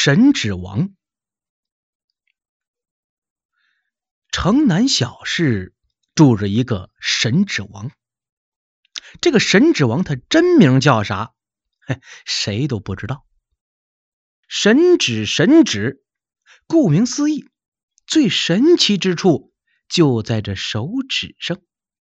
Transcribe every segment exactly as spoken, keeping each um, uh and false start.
神指王。城南小市住着一个神指王。这个神指王他真名叫啥？谁都不知道。神指神指，顾名思义，最神奇之处就在这手指上。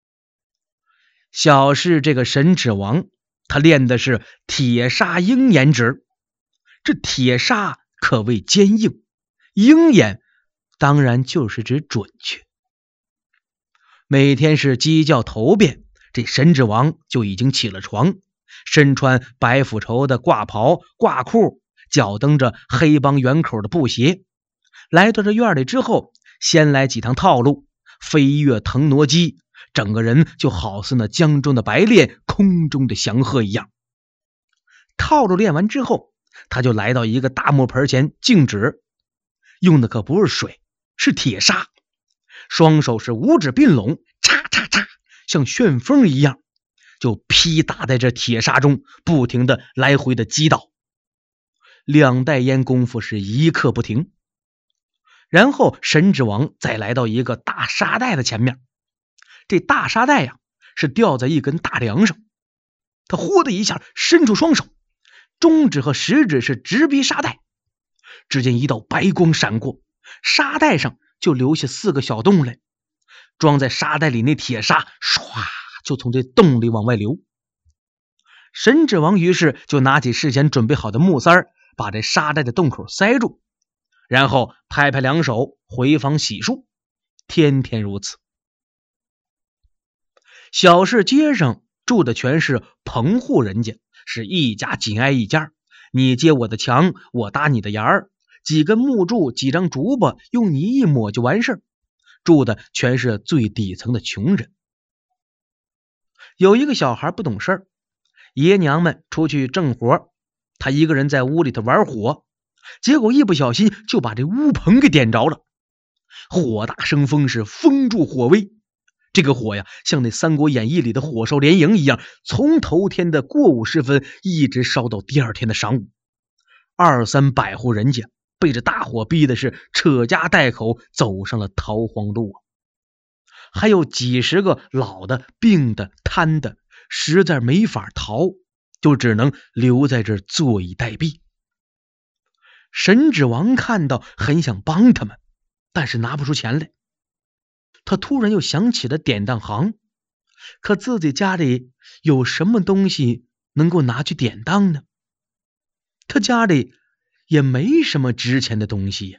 小市这个神指王，他练的是铁砂鹰眼指。这铁砂可谓坚硬，鹰眼当然就是指准确。每天是鸡叫头遍，这神指王就已经起了床，身穿白腐绸的挂袍挂裤，脚蹬着黑帮圆口的布鞋，来到这院里之后，先来几趟套路，飞跃腾挪机，整个人就好似那江中的白练，空中的祥鹤一样。套路练完之后，他就来到一个大木盆前静止，用的可不是水，是铁砂，双手是五指并拢，嚓嚓嚓，像旋风一样，就劈打在这铁砂中，不停的来回的击倒。两袋烟功夫是一刻不停。然后神指王再来到一个大沙袋的前面，这大沙袋呀是吊在一根大梁上，他呼的一下伸出双手，中指和食指是直逼沙袋，只见一道白光闪过，沙袋上就留下四个小洞来，装在沙袋里那铁砂唰就从这洞里往外流。神指王于是就拿起事先准备好的木塞儿，把这沙袋的洞口塞住，然后拍拍两手回房洗漱，天天如此。小市街上住的全是棚户人家，是一家紧挨一家，你接我的墙，我搭你的檐儿，几根木柱几张竹子用泥一抹就完事儿，住的全是最底层的穷人。有一个小孩不懂事儿，爷娘们出去挣活，他一个人在屋里头玩火，结果一不小心就把这屋棚给点着了，火大生风，是风助火威。这个火呀，像那《三国演义》里的火烧连营一样，从头天的过午时分一直烧到第二天的晌午。二三百户人家被这大火逼的是扯家带口走上了逃荒路啊！还有几十个老的、病的、瘫的，实在没法逃，就只能留在这儿坐以待毙。神指王看到很想帮他们，但是拿不出钱来。他突然又想起了典当行，可自己家里有什么东西能够拿去典当呢？他家里也没什么值钱的东西呀。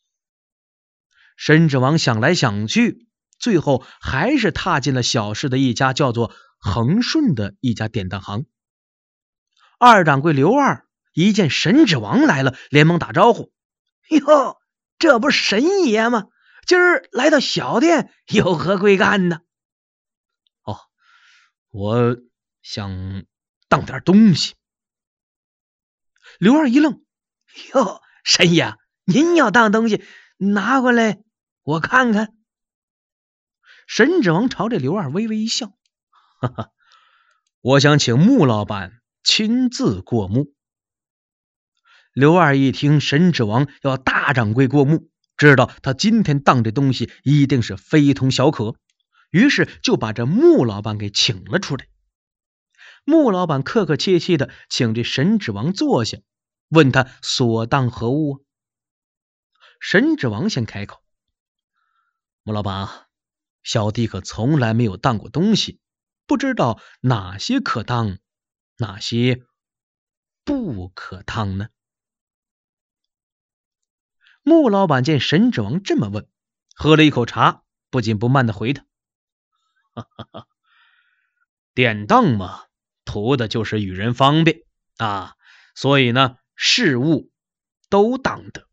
神指王想来想去，最后还是踏进了小市的一家叫做恒顺的一家典当行。二掌柜刘二一见神指王来了，连忙打招呼：哟，这不是神爷吗？今儿来到小店有何贵干呢？哦，我想当点东西。刘二一愣：哟，神爷，您要当东西，拿过来我看看。神指王朝着刘二微微一笑：哈哈，我想请穆老板亲自过目。刘二一听神指王要大掌柜过目，知道他今天当这东西一定是非同小可，于是就把这穆老板给请了出来。穆老板客客气气的请这神指王坐下，问他所当何物啊？神指王先开口：穆老板，小弟可从来没有当过东西，不知道哪些可当，哪些不可当呢？穆老板见神指王这么问，喝了一口茶，不紧不慢的回他：哈哈哈，典当嘛，图的就是与人方便啊，所以呢，事物都当得。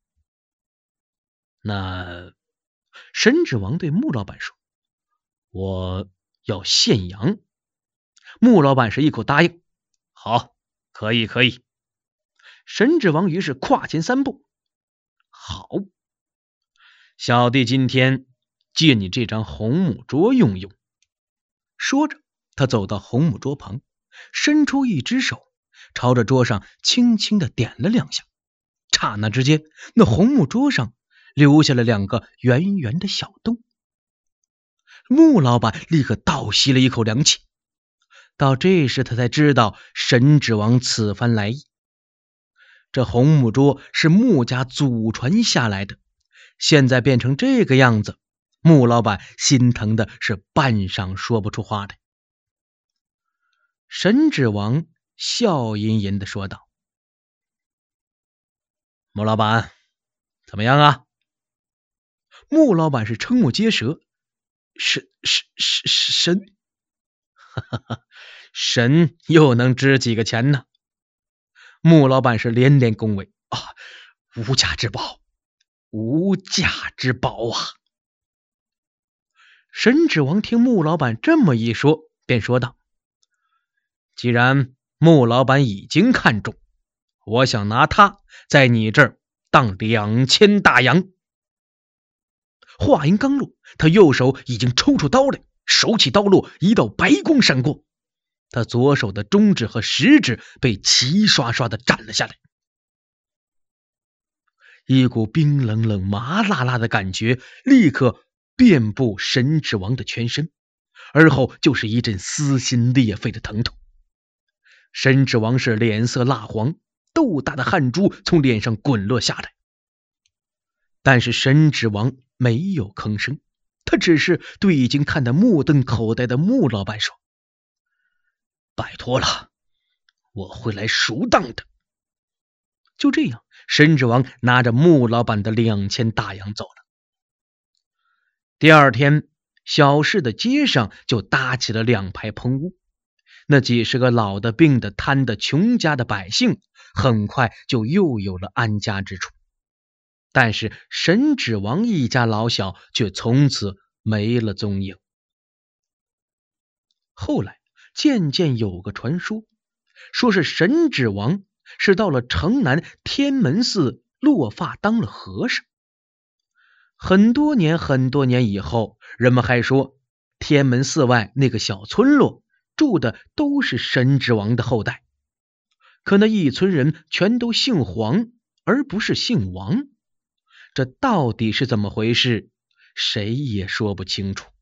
那神指王对穆老板说：我要献羊。穆老板是一口答应：好，可以可以。神指王于是跨前三步：好，小弟今天借你这张红木桌用用。说着，他走到红木桌旁，伸出一只手，朝着桌上轻轻的点了两下， 刹那之间，那红木桌上留下了两个圆圆的小洞。穆老板立刻倒吸了一口凉气，到这时他才知道神指王此番来意。这红木桌是穆家祖传下来的，现在变成这个样子，穆老板心疼的是半晌说不出话来。神指王笑吟吟的说道：“穆老板，怎么样啊？”穆老板是瞠目结舌：“神神神神，哈哈哈，神又能值几个钱呢？”穆老板是连连恭维：“啊，无价之宝，无价之宝啊！”神指王听穆老板这么一说，便说道：“既然穆老板已经看中，我想拿他在你这儿当两千大洋。”话音刚落，他右手已经抽出刀来，手起刀落，一道白光闪过，他左手的中指和食指被齐刷刷的斩了下来。一股冰冷冷麻辣辣的感觉立刻遍布神指王的全身，而后就是一阵撕心裂肺的疼痛。神指王是脸色蜡黄，豆大的汗珠从脸上滚落下来。但是神指王没有吭声，他只是对已经看得目瞪口呆的穆老板说：“拜托了，我会来赎当的。”就这样，神指王拿着穆老板的两千大洋走了。第二天，小市的街上就搭起了两排棚屋，那几十个老的、病的、瘫的、穷家的百姓，很快就又有了安家之处。但是神指王一家老小却从此没了踪影。后来渐渐有个传说，说是神指王是到了城南天门寺落发当了和尚。很多年很多年以后，人们还说天门寺外那个小村落住的都是神指王的后代，可那一村人全都姓黄，而不是姓王。这到底是怎么回事，谁也说不清楚。